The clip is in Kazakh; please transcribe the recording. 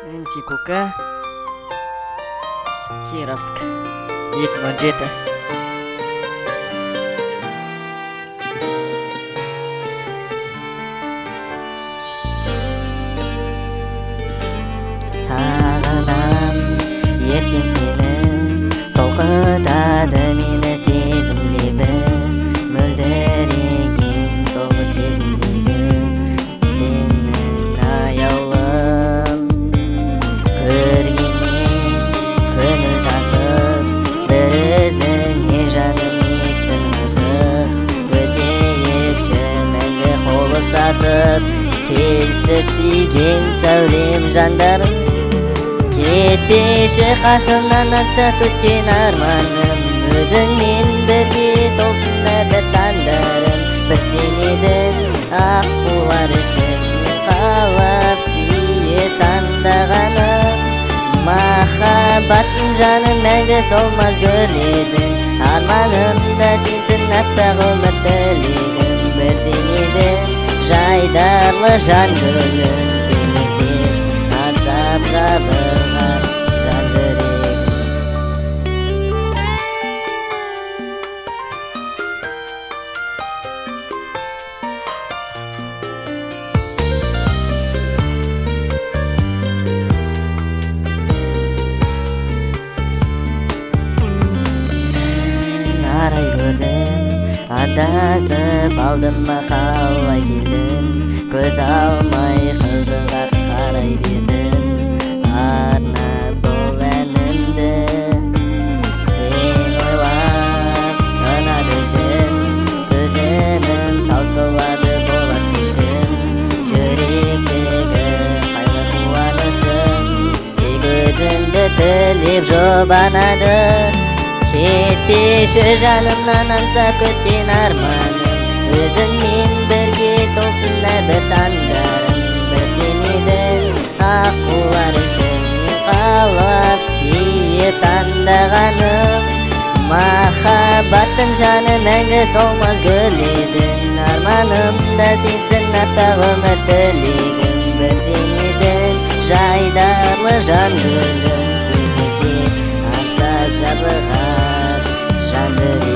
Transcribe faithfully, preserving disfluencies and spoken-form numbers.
эм си Кука, Кировск, екі мың он жеті. Сағынам ертең сені, толқытады мені сезім лебі, мөлдіреген соғы теңдегі сенің аяулым. Көргеннен көңіл тасып, бір өзіңе жаным еттің ғашық. Өтейікші мәңгі қол ұстасып, келші сүйген сәулем жандарым. Кетпеші қасымнан аңсап өткен арманым, өзіңмен бірге толсын әбіт таңдарым. Бір сен едің ақ қулар үшін қалап сүйе таңдағаным. Махаббаттың жаным мәңгі солмас гүл едің, арманым да сенсің аппақ өмір тілегім. Бір сен едің жайдарлы жан гүлім, сен едің аңсап жабылған жан жүрегім. Арай көрдім, адасып алдым ба қалай келдім, көз алмай қыздыға қарай бердім. Арнап бұл әнімді сен ойлап ұнады үшін, төзімім таусылады болат күшім. Жүректегі қайғы қуанышым тек өзіңді тілеп жұбанады. Кетпеші жанымнан аңсап күткен арманым, өзіңмен бірге толсын әбіт таңдарым. Бір сен едің ақ қулар үшін қалап сүйе таңдағаным. Махаббаттың жаны мәңгі солмас гүл едің, арманым да сенсің аппақ өмір тілегім. Бір сен едің жайдарлы жан гүлім, сен едің аңсап жабылған жан жүрегім.